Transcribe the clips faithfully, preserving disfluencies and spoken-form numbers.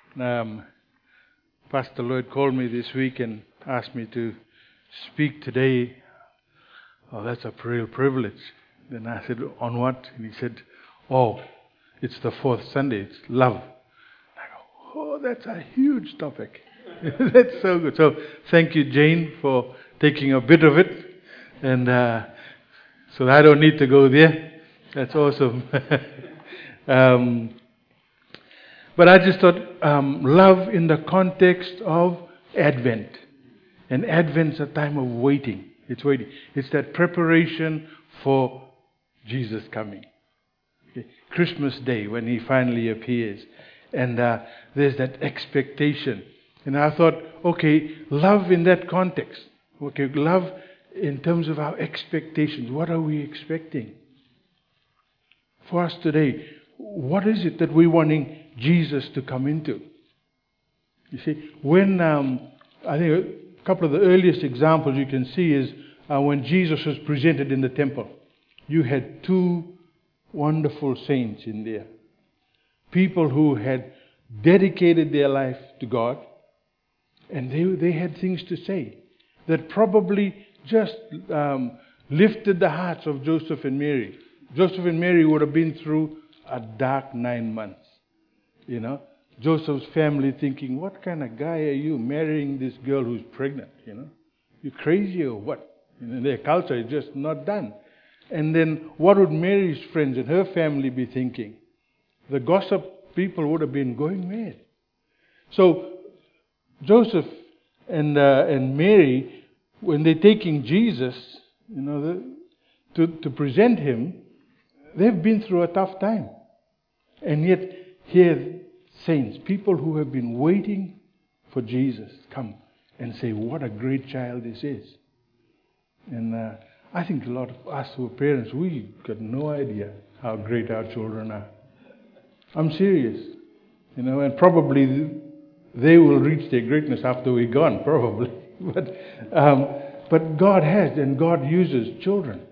Um, Pastor Lloyd called me this week and asked me to speak today. Oh, that's a real privilege. Then I said, on what? And he said, oh, it's the fourth Sunday. It's love. I go, oh, that's a huge topic. That's so good. So thank you, Jane, for taking a bit of it. And uh, so I don't need to go there. That's awesome. um, but I just thought um, love in the context of Advent. And Advent's a time of waiting. It's waiting. It's that preparation for Jesus coming. Okay. Christmas Day when He finally appears. And uh, there's that expectation. And I thought, okay, love in that context. Okay, love in terms of our expectations. What are we expecting? For us today, what is it that we're wanting Jesus to come into? You see, when, um, I think a couple of the earliest examples you can see is uh, when Jesus was presented in the temple. You had two wonderful saints in there. People who had dedicated their life to God. And they, they had things to say that probably just um, lifted the hearts of Joseph and Mary. Joseph and Mary would have been through a dark nine months. You know, Joseph's family thinking, what kind of guy are you marrying this girl who's pregnant? You know, you crazy or what? You know, their culture is just not done. And then what would Mary's friends and her family be thinking? The gossip people would have been going mad. So Joseph and uh, and Mary, when they're taking Jesus, you know, the, to to present Him, they've been through a tough time, and yet here, saints, people who have been waiting for Jesus, come and say, "What a great child this is!" And uh, I think a lot of us who are parents, we got no idea how great our children are. I'm serious, you know, and probably. The, They will reach their greatness after we're gone, probably. But um, but God has, and God uses children.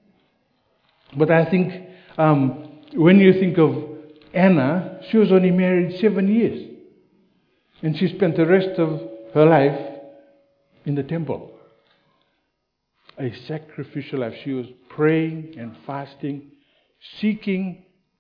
But I think um, when you think of Anna, she was only married seven years. And she spent the rest of her life in the temple. A sacrificial life. She was praying and fasting, seeking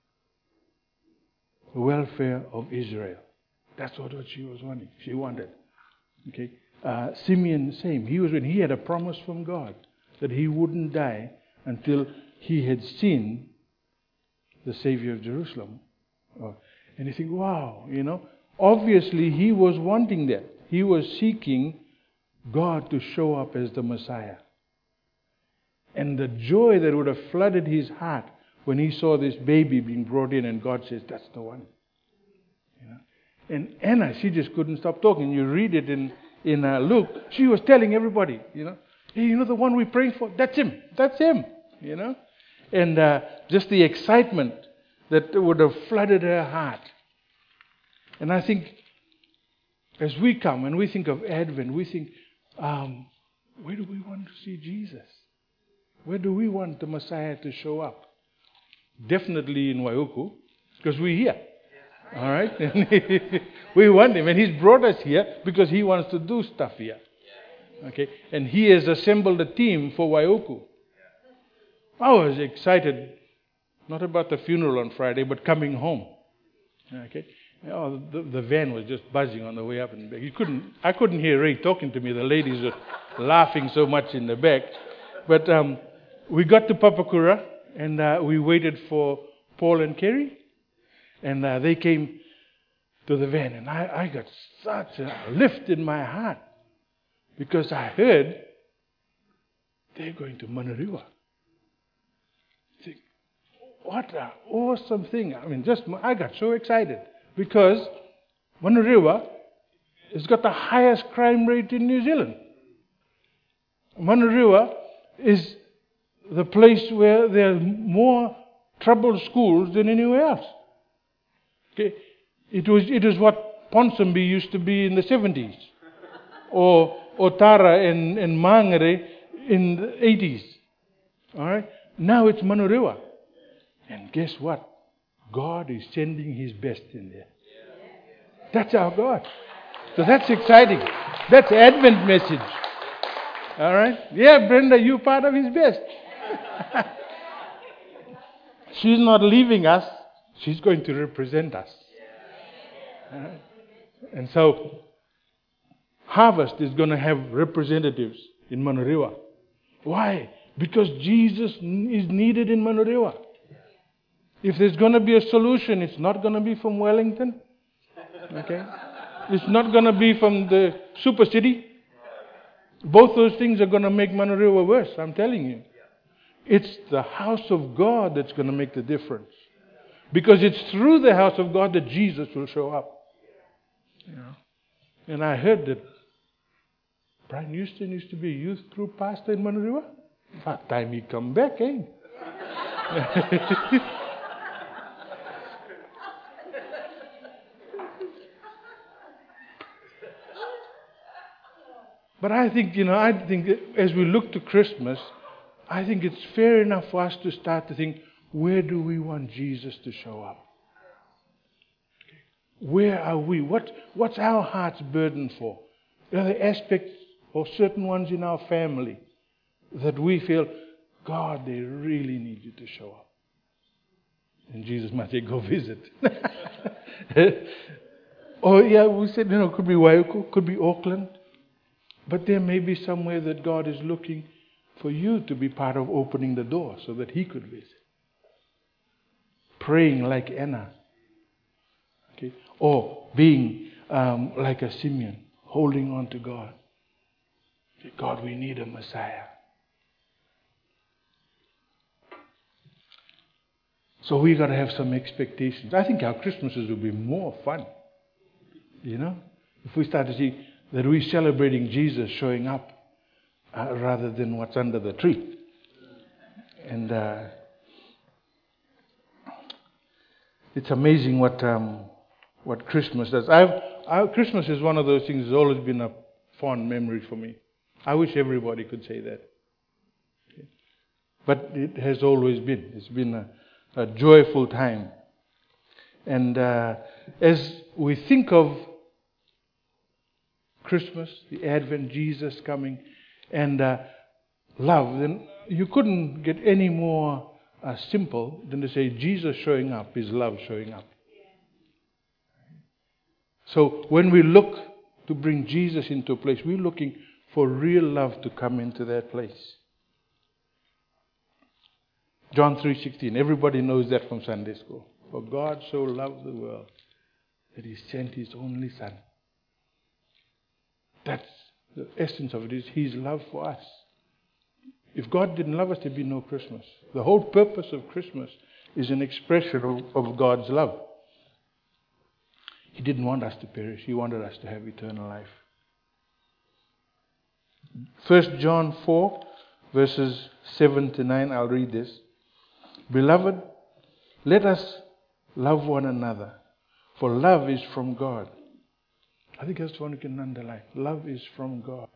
the welfare of Israel. That's what she was wanting. She wanted. Okay. Uh, Simeon, the same. He was when he had a promise from God that he wouldn't die until he had seen the Savior of Jerusalem. Uh, and you think, wow, you know, obviously he was wanting that. He was seeking God to show up as the Messiah. And the joy that would have flooded his heart when he saw this baby being brought in, and God says, that's the one. You know. And Anna, she just couldn't stop talking. You read it in, in uh, Luke. She was telling everybody, you know, hey, you know the one we're praying for? That's him. That's him. You know. And uh, just the excitement that would have flooded her heart. And I think as we come and we think of Advent, we think, um, where do we want to see Jesus? Where do we want the Messiah to show up? Definitely in Waiuku, because we're here. All right? We want him, and he's brought us here because he wants to do stuff here. Okay? And he has assembled a team for Waiuku. I was excited, not about the funeral on Friday, but coming home. Okay? Oh, the, the van was just buzzing on the way up and back. You couldn't, I couldn't hear Ray talking to me. The ladies were laughing so much in the back. But um, we got to Papakura, and uh, we waited for Paul and Kerry. And uh, they came to the van, and I, I got such a lift in my heart because I heard they're going to Manariwa. Think, what an awesome thing. I mean, just I got so excited because Manariwa has got the highest crime rate in New Zealand. Manariwa is the place where there are more troubled schools than anywhere else. Okay. It was it is what Ponsonby used to be in the seventies, or Otara and, and Mangere in the eighties. All right. Now it's Manariwa, and guess what? God is sending His best in there. That's our God. So that's exciting. That's Advent message. All right? Yeah, Brenda, you're part of His best. She's not leaving us. She's going to represent us. All right? And so, Harvest is going to have representatives in Manurewa. Why? Because Jesus is needed in Manurewa. If there's going to be a solution, it's not going to be from Wellington. Okay? It's not going to be from the super city. Both those things are going to make Manurewa worse, I'm telling you. It's the house of God that's going to make the difference. Because it's through the house of God that Jesus will show up. You know? And I heard that Brian Houston used to be a youth group pastor in Manurewa. About time he come back, eh? But I think, you know, I think that as we look to Christmas, I think it's fair enough for us to start to think, where do we want Jesus to show up? Where are we? What, what's our heart's burden for? Are there aspects or certain ones in our family that we feel, God, they really need you to show up? And Jesus might say, go visit. Or, yeah, we said, you know, could be Waiuku, could be Auckland. But there may be somewhere that God is looking for you to be part of opening the door so that He could visit. Praying like Anna. Okay? Or being um, like a Simeon, holding on to God. Okay, God, we need a Messiah. So we got to have some expectations. I think our Christmases will be more fun. You know? If we start to see that we're celebrating Jesus showing up uh, rather than what's under the tree. And uh, it's amazing what um, what Christmas does. I've, I, Christmas is one of those things that's always been a fond memory for me. I wish everybody could say that. Okay. But it has always been. It's been a, a joyful time. And uh, as we think of Christmas, the Advent, Jesus coming, and uh, love, then you couldn't get any more uh, simple than to say Jesus showing up is love showing up. So when we look to bring Jesus into a place, we're looking for real love to come into that place. John three sixteen, everybody knows that from Sunday school. For God so loved the world that He sent His only Son. That's the essence of it, is His love for us. If God didn't love us, there'd be no Christmas. The whole purpose of Christmas is an expression of, of God's love. He didn't want us to perish. He wanted us to have eternal life. First John four, verses seven to nine, I'll read this. Beloved, let us love one another, for love is from God. I think that's one you can underline. Love is from God.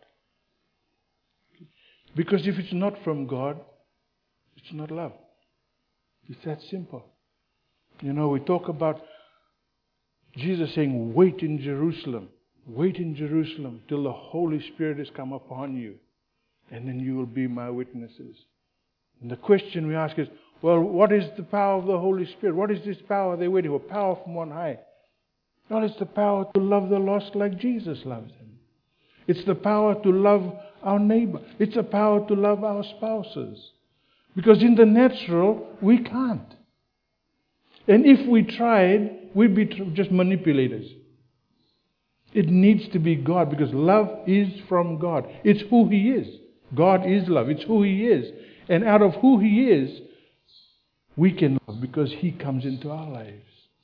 Because if it's not from God, it's not love. It's that simple. You know, we talk about Jesus saying, wait in Jerusalem. Wait in Jerusalem till the Holy Spirit has come upon you. And then you will be my witnesses. And the question we ask is, well, what is the power of the Holy Spirit? What is this power they're waiting for? Power from on high. Well, it's the power to love the lost like Jesus loves them. It's the power to love our neighbor. It's the power to love our spouses. Because in the natural, we can't. And if we tried, we'd be just manipulators. It needs to be God, because love is from God. It's who He is. God is love. It's who He is. And out of who He is, we can love because He comes into our lives.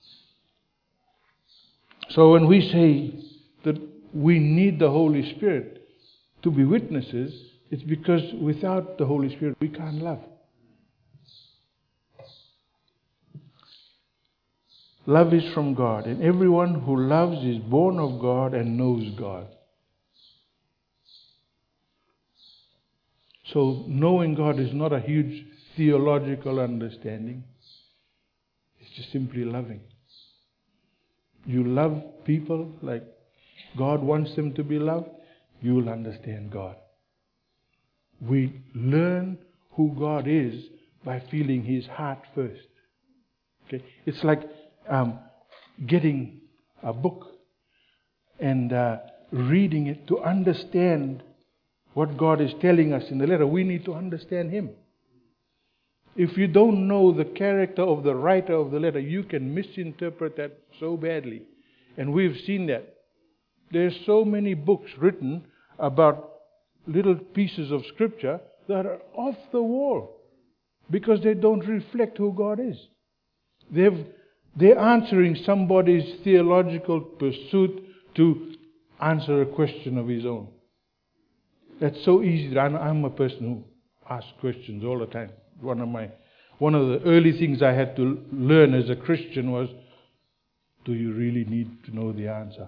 So when we say that we need the Holy Spirit to be witnesses, it's because without the Holy Spirit we can't love. Love is from God, and everyone who loves is born of God and knows God. So knowing God is not a huge theological understanding. It's just simply loving. you love people like God wants them to be loved, you will understand God. We learn who God is by feeling His heart first. Okay, it's like um, getting a book and uh, reading it to understand what God is telling us in the letter. We need to understand Him. If you don't know the character of the writer of the letter, you can misinterpret that so badly. And we've seen that. There's so many books written about little pieces of scripture that are off the wall because they don't reflect who God is. They've, they're answering somebody's theological pursuit to answer a question of his own. That's so easy. I'm, I'm a person who asks questions all the time. One of my, one of the early things I had to learn as a Christian was, do you really need to know the answer?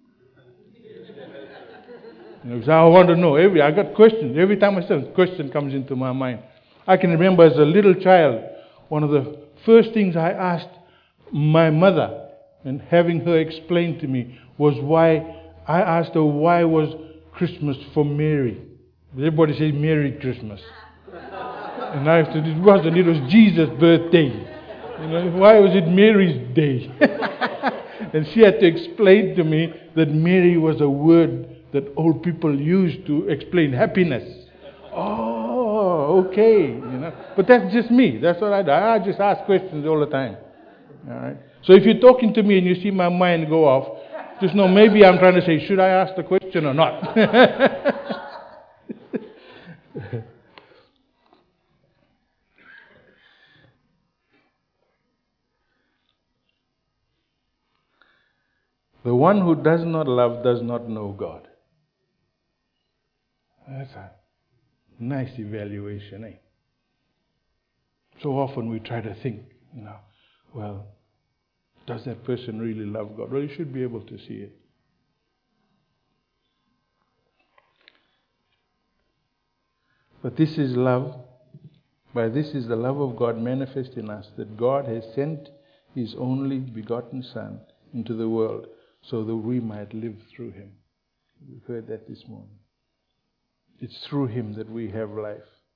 You know, so I want to know. Every I got questions. Every time I say a question comes into my mind. I can remember as a little child, one of the first things I asked my mother, and having her explain to me, was why, I asked her why was Christmas for Mary. Everybody says Merry Christmas. And I said it wasn't, it was Jesus' birthday. You know, why was it Mary's day? And she had to explain to me that Mary was a word that old people used to explain happiness. Oh, okay. You know, but that's just me. That's what I do. I just ask questions all the time. All right. So if you're talking to me and you see my mind go off, just know maybe I'm trying to say, should I ask the question or not? The one who does not love does not know God. That's a nice evaluation, eh? So often we try to think, you know, well, does that person really love God? Well, you should be able to see it. But this is love. By this is the love of God manifest in us, that God has sent His only begotten Son into the world so that we might live through Him. We've heard that this morning. It's through Him that we have life.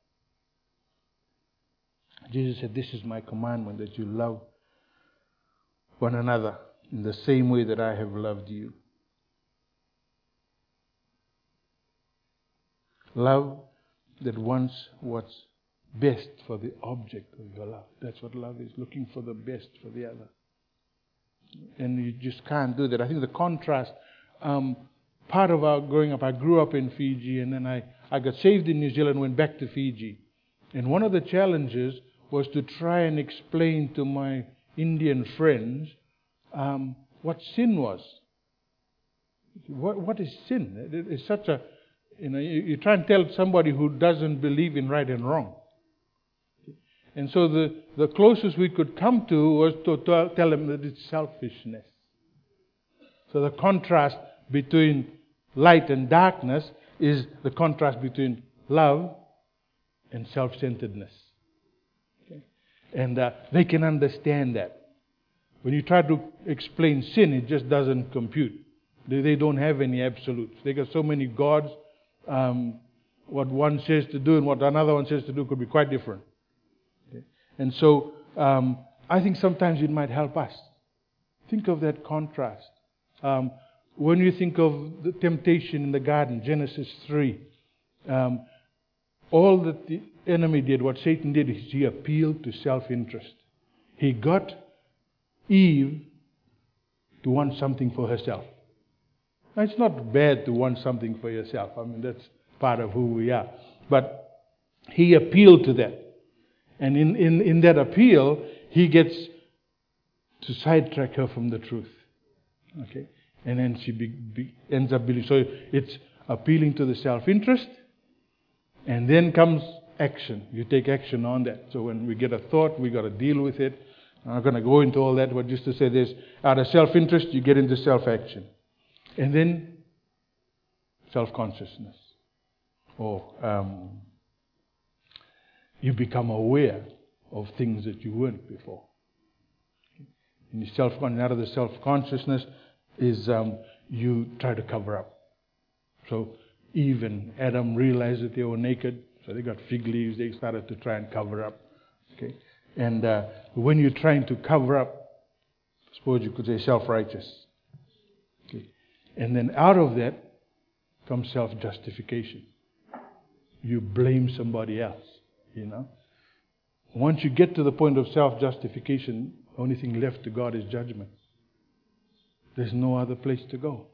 Jesus said, this is my commandment, that you love one another in the same way that I have loved you. Love that wants what's best for the object of your love. That's what love is, looking for the best for the other. And you just can't do that. I think the contrast, um, part of our growing up, I grew up in Fiji, and then I, I got saved in New Zealand and went back to Fiji. And one of the challenges was to try and explain to my Indian friends um, what sin was. What, what is sin? It, it's such a, you know, you, you try and tell somebody who doesn't believe in right and wrong. And so the, the closest we could come to was to, to tell them that it's selfishness. So the contrast between light and darkness is the contrast between love and self-centeredness. Okay? And uh, they can understand that. When you try to explain sin, it just doesn't compute. They, they don't have any absolutes. They got so many gods. Um, what one says to do and what another one says to do could be quite different. And so, um, I think sometimes it might help us. Think of that contrast. Um, when you think of the temptation in the garden, Genesis three, um, all that the enemy did, what Satan did, is he appealed to self-interest. He got Eve to want something for herself. Now, it's not bad to want something for yourself. I mean, that's part of who we are. But he appealed to that. And in, in, in that appeal, he gets to sidetrack her from the truth. Okay? And then she be, be, ends up believing. So it's appealing to the self-interest, and then comes action. You take action on that. So when we get a thought, we got to deal with it. I'm not going to go into all that, but just to say this, out of self-interest, you get into self-action. And then self-consciousness. Or um, you become aware of things that you weren't before. And self, another self-consciousness is um, you try to cover up. So Eve and Adam realized that they were naked, so they got fig leaves. They started to try and cover up. Okay, and uh, when you're trying to cover up, I suppose you could say self-righteous. Okay, and then out of that comes self-justification. You blame somebody else. You know, once you get to the point of self-justification, the only thing left to God is judgment. There's no other place to go.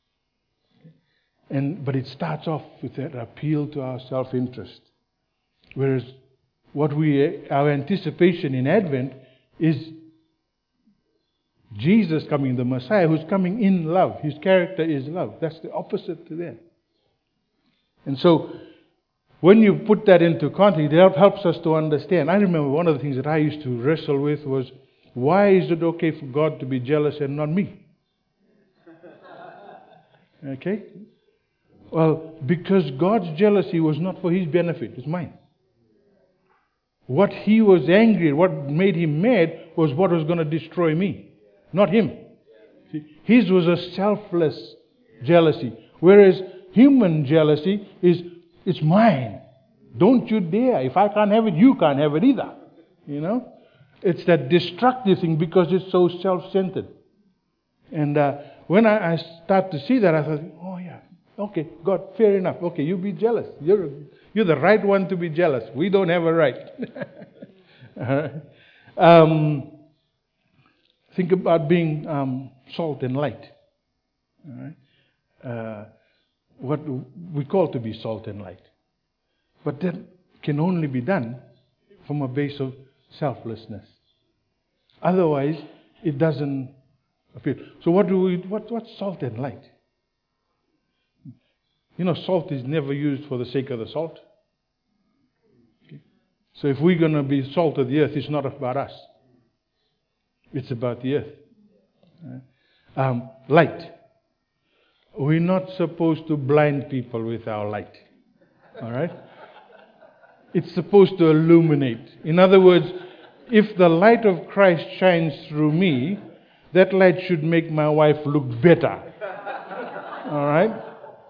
And but it starts off with that appeal to our self-interest. Whereas what we our anticipation in Advent is Jesus coming, the Messiah, who's coming in love. His character is love. That's the opposite to that. And so when you put that into context, it helps us to understand. I remember one of the things that I used to wrestle with was, why is it okay for God to be jealous and not me? Okay? Well, because God's jealousy was not for His benefit, it's mine. What He was angry at, what made Him mad, was what was going to destroy me, not Him. See, His was a selfless jealousy, whereas human jealousy is, it's mine. Don't you dare. If I can't have it, you can't have it either. You know? It's that destructive thing because it's so self-centered. And uh, when I, I start to see that, I thought, oh yeah. Okay, God, fair enough. Okay, you be jealous. You're you're the right one to be jealous. We don't have a right. um, think about being um, salt and light. All right? Uh, what we call to be salt and light. But that can only be done from a base of selflessness. Otherwise, it doesn't appeal. So what do we? What what's salt and light? You know, salt is never used for the sake of the salt. Okay. So if we're going to be salt of the earth, it's not about us. It's about the earth. Right? Um, light. We're not supposed to blind people with our light. All right? It's supposed to illuminate. In other words, if the light of Christ shines through me, that light should make my wife look better. All right?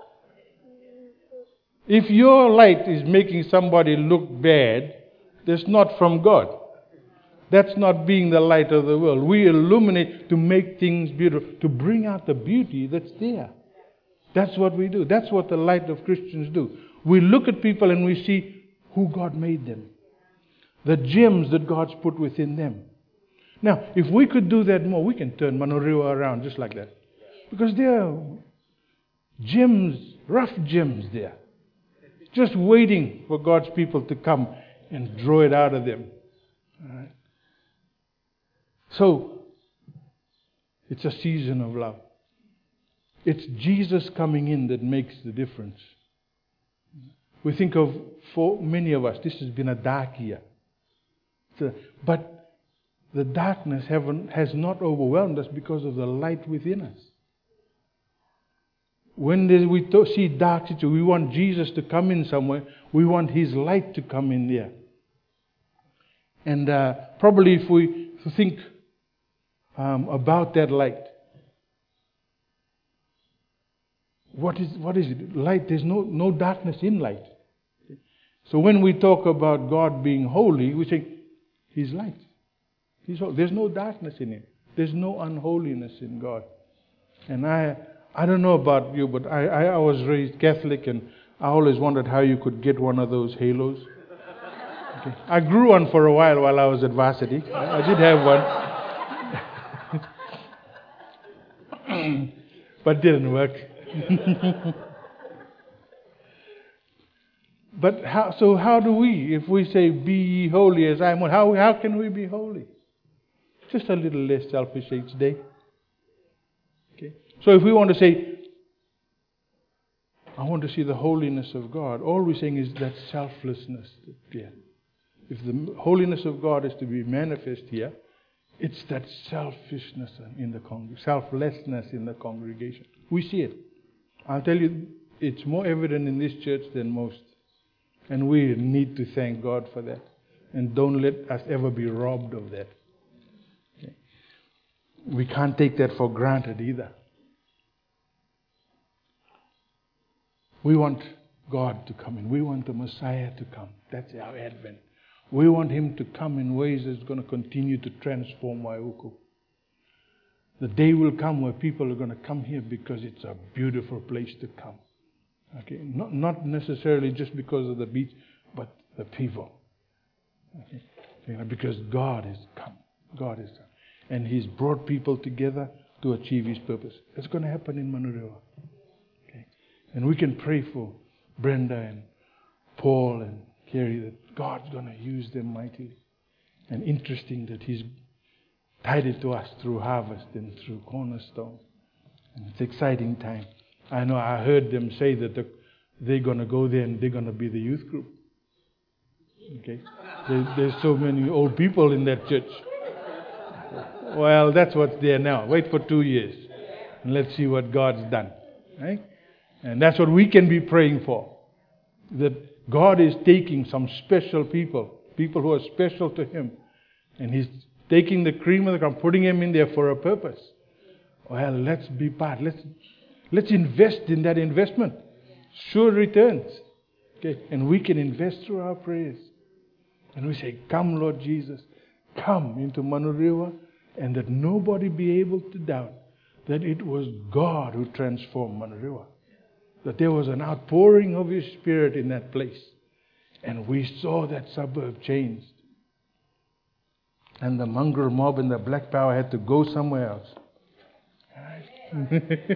If your light is making somebody look bad, that's not from God. That's not being the light of the world. We illuminate to make things beautiful, to bring out the beauty that's there. That's what we do. That's what the light of Christians do. We look at people and we see who God made them. The gems that God's put within them. Now, if we could do that more, we can turn Manurewa around just like that. Because there are gems, rough gems there. Just waiting for God's people to come and draw it out of them. All right. So, it's a season of love. It's Jesus coming in that makes the difference. We think of, for many of us, this has been a dark year. So, but the darkness haven't, has not overwhelmed us because of the light within us. When we see dark situations, we want Jesus to come in somewhere. We want His light to come in there. And uh, probably if we think um, about that light, what is what is it? Light. There's no no darkness in light. So when we talk about God being holy, we say He's light. He's holy. There's no darkness in Him. There's no unholiness in God. And I. I don't know about you, but I, I, I was raised Catholic and I always wondered how you could get one of those halos. Okay. I grew one for a while while I was at varsity. I, I did have one. But it didn't work. But how, so how do we, if we say, be ye holy as I am holy, how, how can we be holy? Just a little less selfish each day. Okay. So if we want to say, I want to see the holiness of God, all we're saying is that selflessness. Yeah. If the holiness of God is to be manifest here, it's that selfishness in the con- selflessness in the congregation. We see it. I'll tell you, it's more evident in this church than most. And we need to thank God for that. And don't let us ever be robbed of that. Okay. we can't take that for granted either. We want God to come in. We want the Messiah to come. That's our Advent. We want Him to come in ways that's going to continue to transform Waiuku. The day will come where people are going to come here because it's a beautiful place to come. Okay, not not necessarily just because of the beach, but the people. Okay, you know, because God has come. God has come, and He's brought people together to achieve His purpose. It's going to happen in Manurewa. Okay, and we can pray for Brenda and Paul and Kerry that God's going to use them mightily. And interesting that He's tied it to us through Harvest and through Cornerstone. And it's an exciting time. I know I heard them say that the, they're going to go there and they're going to be the youth group. Okay? There, there's so many old people in that church. Well, that's what's there now. Wait for two years. And let's see what God's done. Right? And that's what we can be praying for. That God is taking some special people, people who are special to Him, and He's taking the cream of the crop, putting them in there for a purpose. Well, let's be part. Let's let's invest in that investment. Sure returns. Okay, and we can invest through our prayers. And we say, "Come, Lord Jesus, come into Manurewa," and that nobody be able to doubt that it was God who transformed Manurewa. That there was an outpouring of His Spirit in that place. And we saw that suburb changed. And the mongrel mob and the black power had to go somewhere else. Right?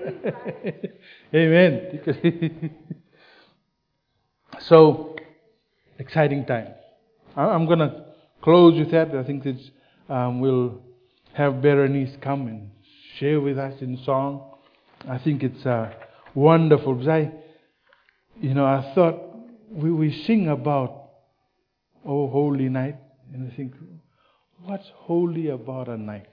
Amen. So, exciting time. I'm going to close with that. I think it's, um, we'll have Berenice come and share with us in song. I think it's uh, wonderful. Because I, you know, I thought we, we sing about, oh, holy night. And I think, what's holy about a night?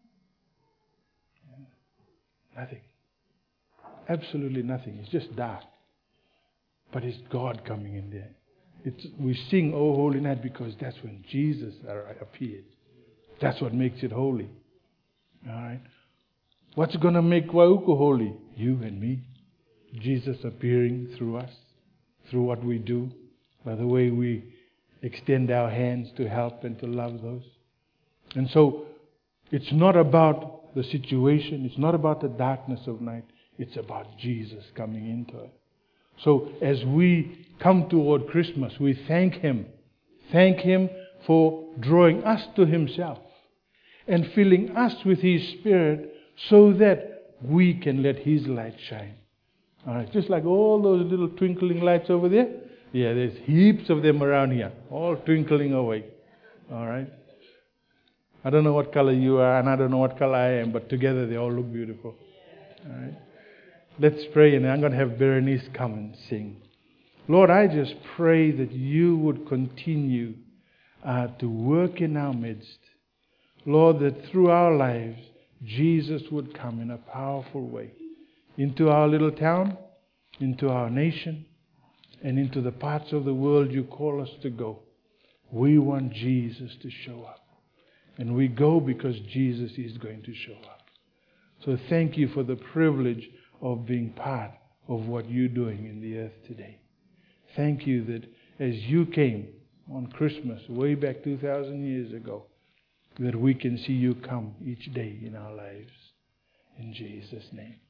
Nothing. Absolutely nothing. It's just dark. But it's God coming in there. It's, we sing, oh, holy night, because that's when Jesus appeared. That's what makes it holy. All right? What's going to make Waiuku holy? You and me. Jesus appearing through us, through what we do, by the way we extend our hands to help and to love those. And so, it's not about the situation. It's not about the darkness of night. It's about Jesus coming into it. So, as we come toward Christmas, we thank Him. Thank Him for drawing us to Himself and filling us with His Spirit so that we can let His light shine. All right, just like all those little twinkling lights over there. Yeah, there's heaps of them around here, all twinkling away. All right. I don't know what color you are, and I don't know what color I am, but together they all look beautiful. All right. Let's pray, and I'm going to have Berenice come and sing. Lord, I just pray that You would continue uh, to work in our midst. Lord, that through our lives, Jesus would come in a powerful way into our little town, into our nation, and into the parts of the world You call us to go. We want Jesus to show up. And we go because Jesus is going to show up. So thank You for the privilege of being part of what You're doing in the earth today. Thank You that as You came on Christmas way back two thousand years ago, that we can see You come each day in our lives. In Jesus' name.